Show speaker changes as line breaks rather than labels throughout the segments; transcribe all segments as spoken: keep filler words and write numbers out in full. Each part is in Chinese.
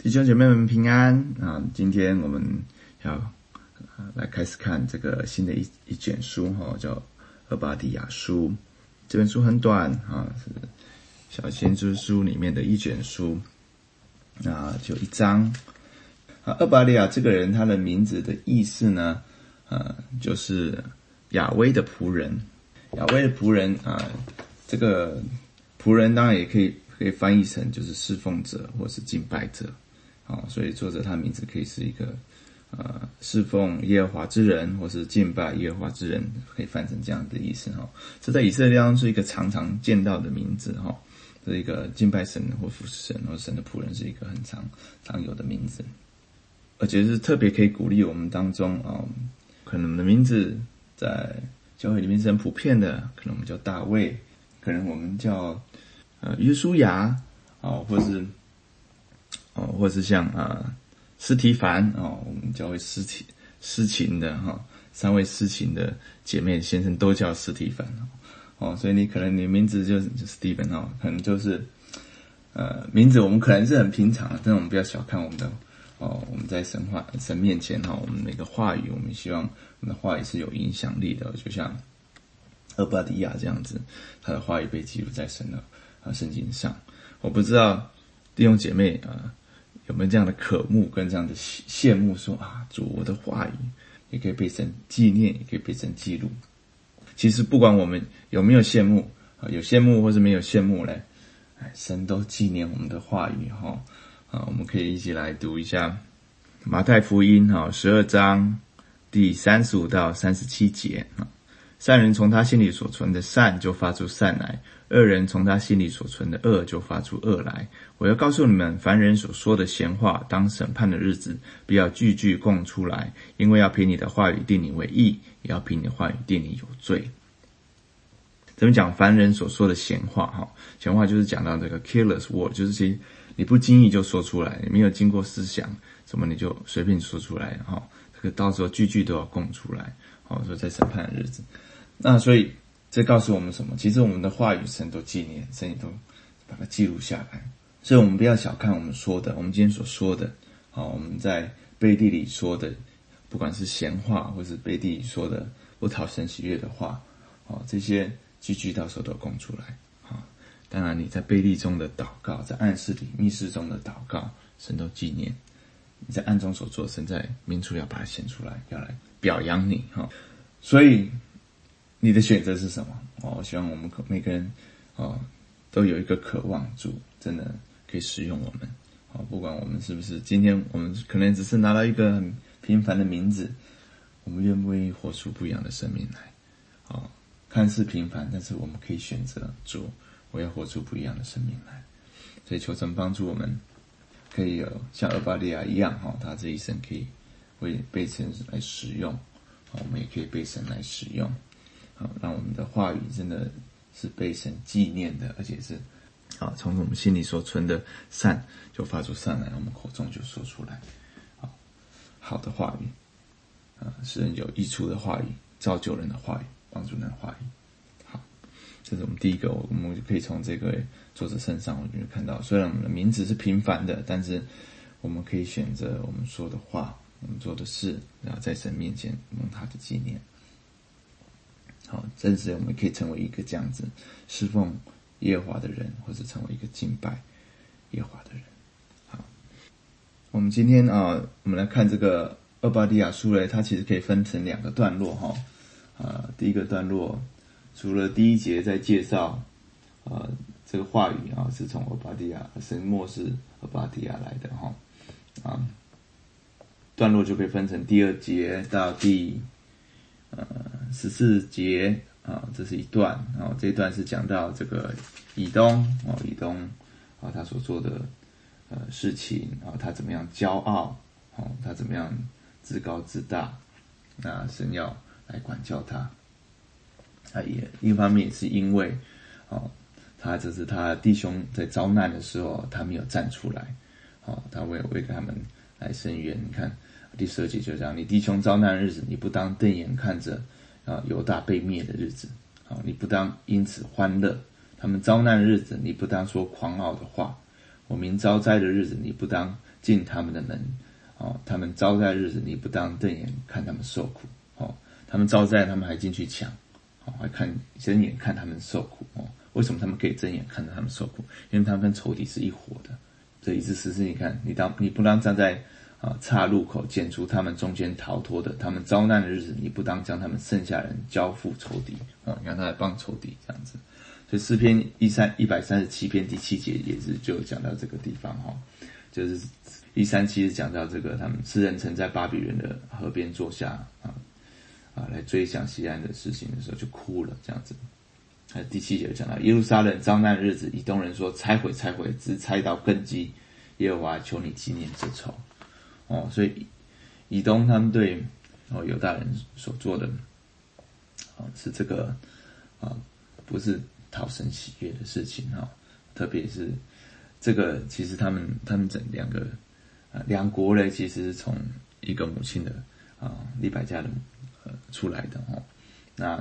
弟兄姐妹们平安啊！今天我们要、呃、来开始看这个新的一一卷书哈、哦，叫《俄巴底亚书》。这本书很短啊，是小先知书里面的一卷书，啊，就一章。啊，俄巴底亚这个人，他的名字的意思呢，呃，就是亚威的仆人。亚威的仆人啊，这个仆人当然也可以可以翻译成就是侍奉者或是敬拜者。好，所以作者他的名字可以是一个呃侍奉耶和华之人，或是敬拜耶和华之人，可以翻成这样的意思哈。这在以色列当中是一个常常见到的名字哈，是一个敬拜神或服侍神或神的仆人，是一个很常常有的名字，而且是特别可以鼓励我们当中啊、哦，可能我们的名字在教会里面是很普遍的，可能我们叫大卫，可能我们叫呃约书亚啊、哦，或是。哦，或是像啊司提反哦，我们教会司提司琴的哈、哦，三位司琴的姐妹先生都叫司提反哦，所以你可能你名字就是 Stephen 哦，可能就是呃名字我们可能是很平常的，但是我们不要小看我们的哦，我们在神话神面前哈、哦，我们那个话语，我们希望我们的话语是有影响力的，就像俄巴底亚这样子，他的话语被记录在神的啊圣经上。我不知道弟兄姐妹啊。呃有没有这样的渴慕跟这样的羡慕说啊，主我的话语也可以被神纪念，也可以被神记录。其实不管我们有没有羡慕啊，有羡慕或是没有羡慕嘞，神都纪念我们的话语哈啊，我们可以一起来读一下马太福音哈十二章第三十五到三十七节啊。善人从他心里所存的善就发出善来，恶人从他心里所存的恶就发出恶来。我要告诉你们，凡人所说的闲话，当审判的日子，不要句句供出来，因为要凭你的话语定你为义，也要凭你的话语定你有罪。怎么讲凡人所说的闲话哈？闲话就是讲到这个 careless word， 就是其实你不经意就说出来，你没有经过思想，什么你就随便说出来哈，这个到时候句句都要供出来。好，说在审判的日子，那所以这告诉我们什么？其实我们的话语神都纪念，神也都把它记录下来。所以我们不要小看我们说的，我们今天所说的，好，我们在背地里说的，不管是闲话或是背地里说的不讨神喜悦的话，好，这些句句到时候都供出来。好，当然你在背地中的祷告，在暗室里密室中的祷告，神都纪念。你在暗中所做，神在明处要把它显出来，要来表扬你哈。所以你的选择是什么？哦，我希望我们每个人哦都有一个渴望，主真的可以使用我们。哦，不管我们是不是今天我们可能只是拿到一个很平凡的名字，我们愿不愿意活出不一样的生命来？哦，看似平凡，但是我们可以选择主，我要活出不一样的生命来。所以求神帮助我们。可以有像俄巴底亚一样，他这一生可以为被神来使用，我们也可以被神来使用，让我们的话语真的是被神纪念的，而且是从我们心里所存的善就发出善来，我们口中就说出来。好的话语，使人有益处的话语，造就人的话语，帮助人的话语。好，这是我们第一个，我们就可以从这个作者身上，我们就看到，虽然我们的名字是平凡的，但是我们可以选择我们说的话，我们做的事，然后在神面前用他的纪念。好，真是我们可以成为一个这样子侍奉耶和华的人，或者成为一个敬拜耶和华的人。好，我们今天啊，我们来看这个俄巴底亚书嘞，它其实可以分成两个段落哈。啊，第一个段落除了第一节在介绍啊。这个话语啊，是从俄巴底亚神默示俄巴底亚来的哈啊，段落就可以分成第二节到第呃十四节啊，这是一段啊，这一段是讲到这个以东哦，以东啊他所做的呃事情啊，他怎么样骄傲哦，他怎么样自高自大，那神要来管教他，他也一方面也是因为哦。他这是他弟兄在遭难的时候，他没有站出来，哦，他为为他们来伸冤。你看第十二节就这样：你弟兄遭难的日子，你不当瞪眼看着啊犹大被灭的日子，啊，你不当因此欢乐；他们遭难的日子，你不当说狂傲的话；我民遭灾的日子，你不当进他们的门。哦，他们招灾日子，你不当瞪眼看他们受苦。哦，他们招灾，他们还进去抢，哦，还看睁眼看他们受苦。哦，为什么他们可以睁眼看着他们受苦？因为他们跟仇敌是一伙的。这一至十四，你看，你当你不当站在啊岔路口剪除他们中间逃脱的，他们遭难的日子，你不当将他们剩下人交付仇敌。哦，你看他来帮仇敌这样子。所以诗篇一三一百三十七篇第七节也是就讲到这个地方哈，就是一三七是讲到这个他们诗人曾在巴比伦的河边坐下啊啊来追想西安的事情的时候就哭了这样子。还有第七节讲到耶路撒冷遭难的日子，以东人说拆毁拆毁，只拆到根基，耶和华求你纪念这仇。哦，所以以东他们对哦犹大人所做的哦是这个啊不是讨神喜悦的事情哈，特别是这个其实他们他们整两个啊两国呢其实是从一个母亲的啊利百加的呃出来的哦。那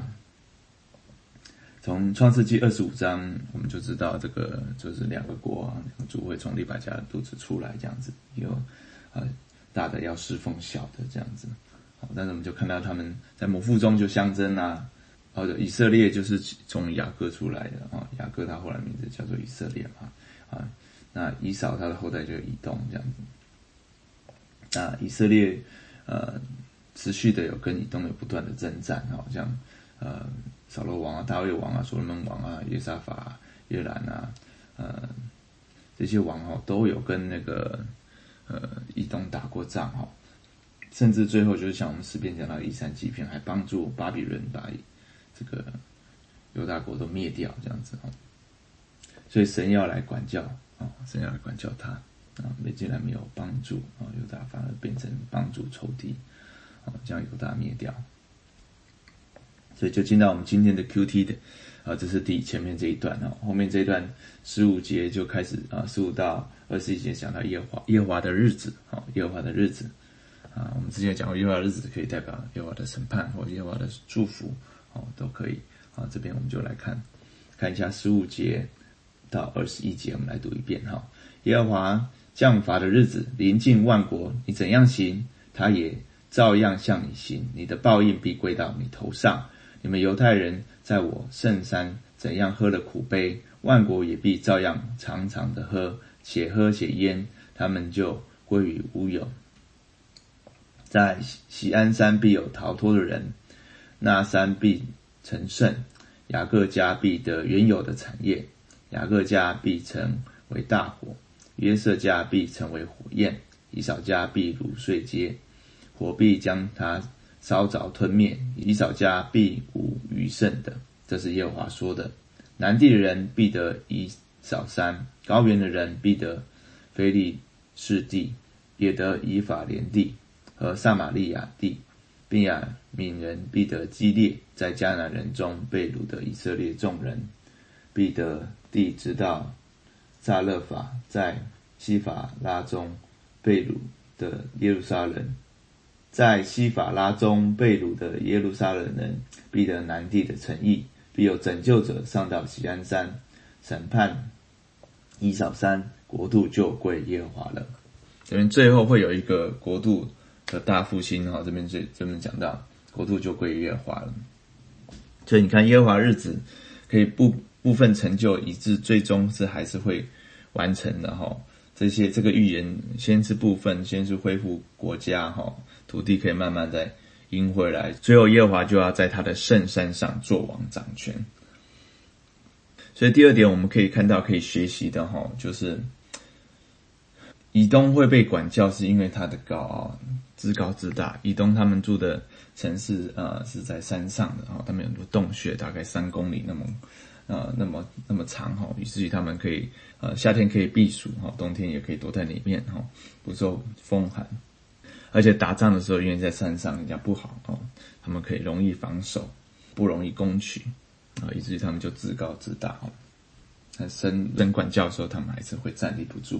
从创世纪二十五章我们就知道这个就是两个国啊两个族会从利百加的肚子出来这样子，有啊大的要侍奉小的这样子。好，但是我们就看到他们在母腹中就相争啊。哦，以色列就是从雅各出来的啊，雅各他后来名字叫做以色列嘛啊，那以扫他的后代就以东这样子。那以色列呃持续的有跟以东有不断的征战啊，像呃扫罗王啊、大卫王啊、所罗门王啊、约沙法啊、约兰啊，呃这些王哦都有跟那个呃以东打过仗哈，甚至最后就是像我们诗篇讲到一三七篇，还帮助巴比伦把这个犹大国都灭掉这样子。所以神要来管教啊，神要来管教他啊，既然没有帮助啊，犹大反而变成帮助仇敌啊，将犹大灭掉。所以就进到我们今天的 Q T 的啊，这是第前面这一段啊，后面这一段十五节就开始啊，十五到二十一节讲到耶和华耶和华的日子啊，耶和华的日子啊，我们之前讲过耶和华的日子可以代表耶和华的审判或耶和华的祝福。哦，都可以啊。这边我们就来看看一下十五节到二十一节，我们来读一遍哈。耶和华降罚的日子临近万国，你怎样行，他也照样向你行，你的报应必归到你头上。你们犹太人在我圣山怎样喝了苦杯，万国也必照样常常的喝，且喝且淹，他们就归于无有。在锡安山必有逃脱的人，那山必成圣，雅各家必得原有的产业，雅各家必成为大火，约瑟家必成为火焰，以扫家必如碎秸，火必将他烧着吞灭，以扫家必无余剩的。这是耶和华说的。南地的人必得以扫山，高原的人必得非利士地，也得以法莲地和撒玛利亚地。便雅悯人必得基列，在迦南人中被掳的以色列众人必得地，直到撒勒法，在西法拉中被掳的耶路撒冷，在西法拉中被掳的耶路撒冷人必得南地的城邑，必有拯救者上到锡安山，审判以扫山，国度就归耶和华了。这边最后会有一个国度的大复兴哈，这边这这边讲到国度就归耶和华了。所以你看耶和华日子可以部部分成就，以致最终是还是会完成的哈。这些这个预言先是部分，先是恢复国家哈，土地可以慢慢再赢回来，最后耶和华就要在他的圣山上作王掌权。所以第二点我们可以看到可以学习的哈，就是以东会被管教是因为他的高傲，自高自大。以东他们住的城市呃是在山上的，他们有很多洞穴，大概三公里那么呃那么那么长，以至于他们可以呃夏天可以避暑，冬天也可以躲在里面，不受风寒。而且打仗的时候因为在山上人家不好，他们可以容易防守，不容易攻取，以至于他们就自高自大。神人管教的时候他们还是会站立不住。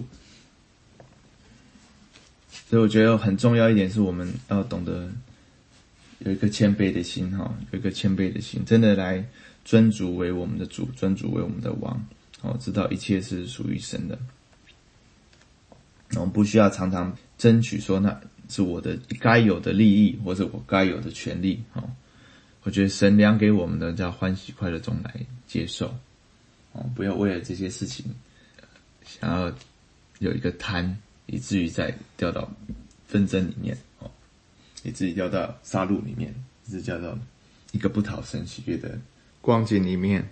所以我觉得很重要一点是我们要懂得有一个谦卑的心，有一个谦卑的心，真的来尊主为我们的主，尊主为我们的王，知道一切是属于神的。 我们不需要常常争取说那是我的该有的利益或者我该有的权利。我觉得神量给我们的叫欢喜快乐中来接受，不要为了这些事情想要有一个贪，以至于再掉到纷争里面，以至于掉到杀戮里面，以致掉到一个不讨神喜悦的光景里面。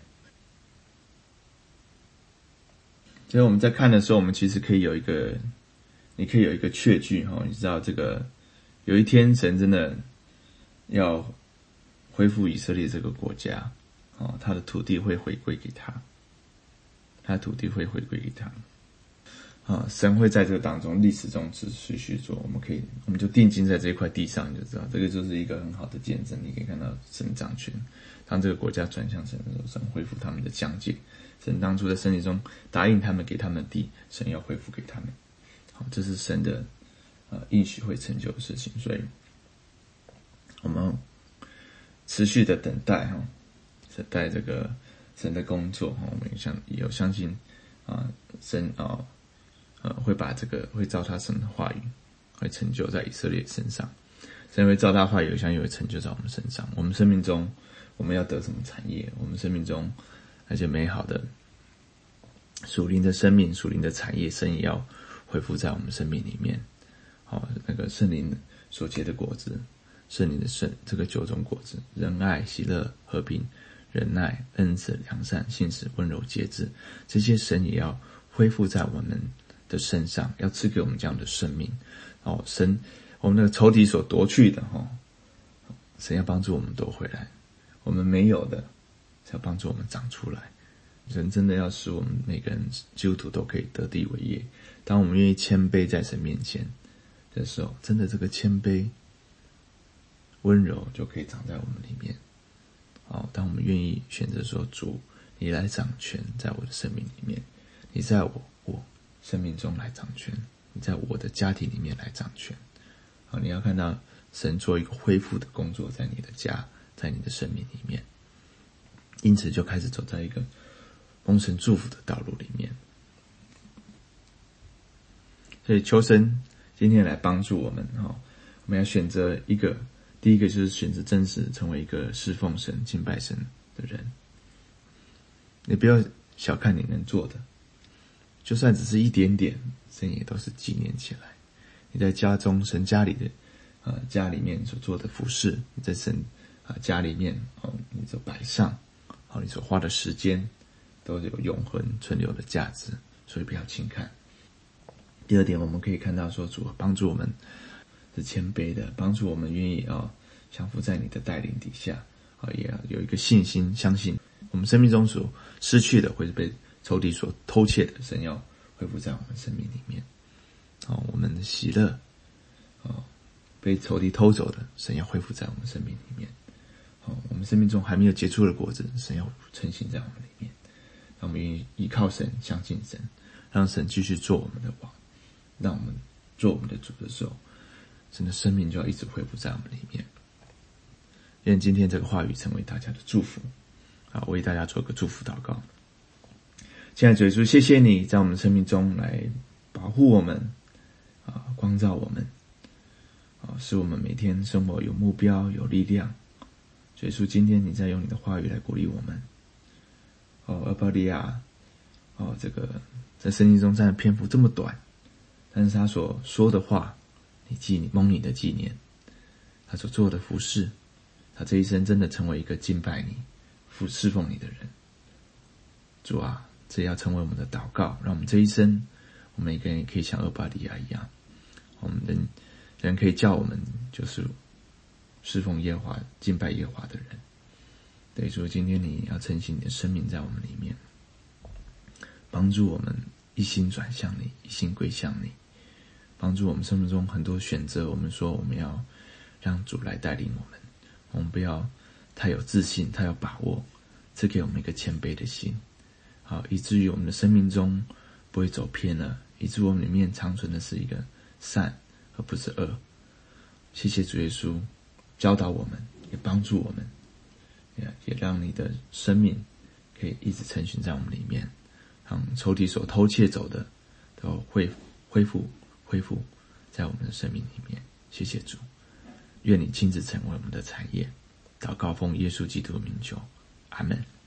所以我们在看的时候，我们其实可以有一个，你可以有一个确据，你知道这个有一天神真的要恢复以色列这个国家，他的土地会回归给他，他的土地会回归给他。啊，神会在这个当中历史中持续续做，我们可以我们就定睛在这一块地上，你就知道这个就是一个很好的见证。你可以看到神掌权，当这个国家转向神的时候，神恢复他们的疆界。神当初在圣经中答应他们给他们的地，神要恢复给他们。好，这是神的呃应许会成就的事情，所以我们持续的等待哈，等待这个神的工作。我们也相也有相信啊、呃，神啊。呃呃，会把这个会照他神的话语，会成就在以色列身上。神会照他话语，有相信会成就在我们身上。我们生命中，我们要得什么产业？我们生命中那些美好的属灵的生命、属灵的产业，神也要恢复在我们生命里面。好，那个圣灵所结的果子，圣灵的圣这个九种果子：仁爱、喜乐、和平、忍耐、恩慈、良善、信实、温柔、节制，这些神也要恢复在我们的身上，要赐给我们这样的生命。哦，神，我们那个仇敌所夺去的，哦，神要帮助我们夺回来。我们没有的，要帮助我们长出来。人真的要使我们每个人基督徒都可以得地为业。当我们愿意谦卑在神面前的时候，真的这个谦卑、温柔就可以长在我们里面。哦，当我们愿意选择说，主，你来掌权在我的生命里面，你在我我生命中来掌权，你在我的家庭里面来掌权。好，你要看到神做一个恢复的工作在你的家，在你的生命里面，因此就开始走在一个蒙神祝福的道路里面。所以求神今天来帮助我们，我们要选择一个，第一个就是选择真实成为一个侍奉神、敬拜神的人。你不要小看你能做的，就算只是一点点，神也都是纪念起来。你在家中神家里的呃家里面所做的服事，你在神啊、呃、家里面哦，你所摆上，哦，你所花的时间，都有永恒存留的价值，所以不要轻看。第二点，我们可以看到说，主帮助我们是谦卑的，帮助我们愿意啊、哦、降服在你的带领底下，啊、哦、也要有一个信心，相信我们生命中所失去的，或者被仇敌所偷窃的，神要恢复在我们生命里面。哦，我们的喜乐，哦，被仇敌偷走的，神要恢复在我们生命里面。哦，我们生命中还没有结出的果子，神要呈现在我们里面。让我们愿意依靠神，相信神，让神继续做我们的王，让我们做我们的主的时候，神的生命就要一直恢复在我们里面。愿今天这个话语成为大家的祝福。啊，为大家做个祝福祷告。亲爱的主耶稣，谢谢你在我们生命中来保护我们，啊，光照我们，啊，使我们每天生活有目标、有力量。主耶稣，今天你在用你的话语来鼓励我们。哦，阿巴利亚，哦，这个在圣经中占的篇幅这么短，但是他所说的话，你记你蒙你的纪念，他所做的服事，他这一生真的成为一个敬拜你、服侍奉你的人。主啊，这要成为我们的祷告，让我们这一生，我们每个人也可以像俄巴利亚一样，我们人人可以叫我们就是侍奉耶和华、敬拜耶和华的人。对，主，今天你要承行你的生命在我们里面，帮助我们一心转向你，一心归向你，帮助我们生命中很多选择，我们说我们要让主来带领我们，我们不要太有自信，太有把握，赐给我们一个谦卑的心，好，以至于我们的生命中不会走偏了，以至于我们里面长存的是一个善而不是恶。谢谢主耶稣教导我们，也帮助我们，也也让你的生命可以一直承行在我们里面，让仇敌所偷窃走的都会恢复恢复在我们的生命里面。谢谢主，愿你亲自成为我们的产业。祷告奉耶稣基督的名求，阿们。